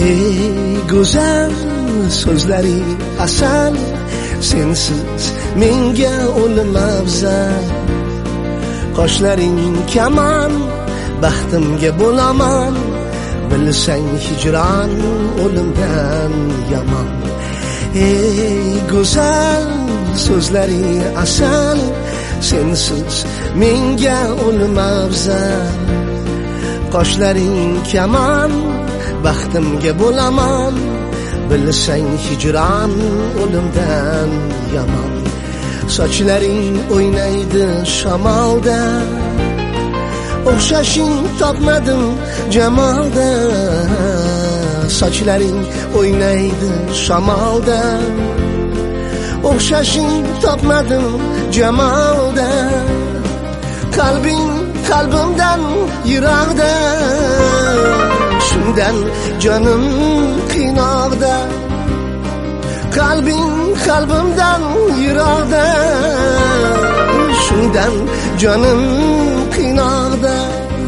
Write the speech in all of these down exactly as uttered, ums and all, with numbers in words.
ey go'zal so'zlari asal, sensiz menga o'lim afzal. Qoshlaring kaman, baxtimga bo'laman, bilsang hijron o'limdan yomon. Ey go'zal so'zlari asal, sensiz menga o'lim afzal. Qoshlaring kaman, baxtimga bo'laman, bilsang hijron o'limdan yomon. Sochlaring o'ynaydi shamolda, o'xshashing topmadim jamolda. Sochlaring o'ynaydi shamolda, o'xshashing topmadim jamolda. Qalbing qalbimdan yiroqda, shundan jonim qiynoqda. Qalbing qalbimdan yiroqda, shundan jonim qiynoqda.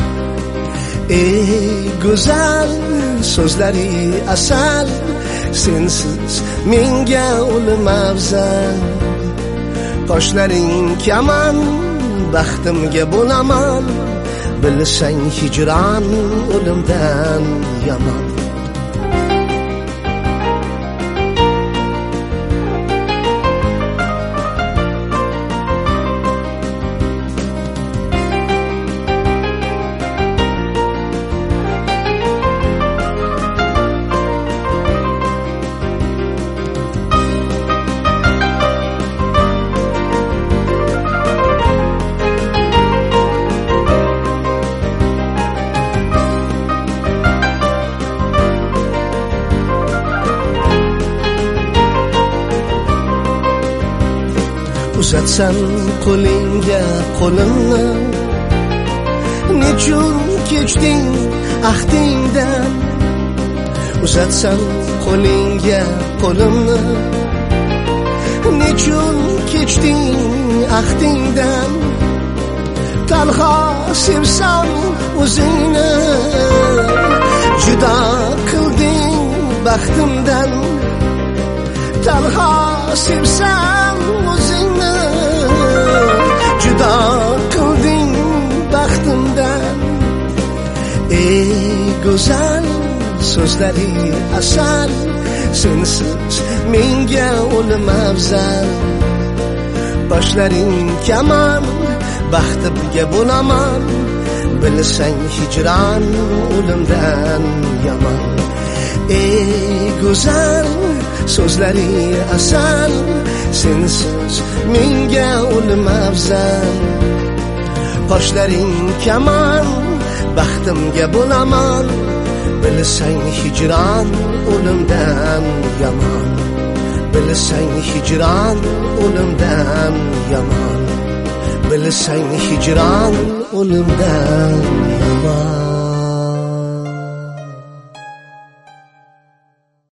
Ey go'zal so'zlari asal, sensiz menga o'lim afzal. Qoshlaring kaman, baxtimga bo'laman, bilsang hijron o'limdan yomon. Uzatsan qo'lingga qo'limni, nechun kechding ahdingdan. Uzatsan qo'lingga qo'limni, nechun kechding ahdingdan. Tanho sevsam o'zingni, judo qilding baxtimdan. Tanho sevsam o'zingni, judo qilding baxtimdan. Ey go'zal so'zlari asal, sensiz menga o'lim afzal. Qoshlaring kaman, baxtimga bo'laman, bilsang hijron o'limdan yomon. Ey go'zal so'zlari asal, sensiz menga o'lim afzal. Qoshlaring kaman, baxtimga bo'laman, bilsang hijron o'limdan yomon. Bilsang hijron o'limdan yomon. Bilsang hijron o'limdan yomon.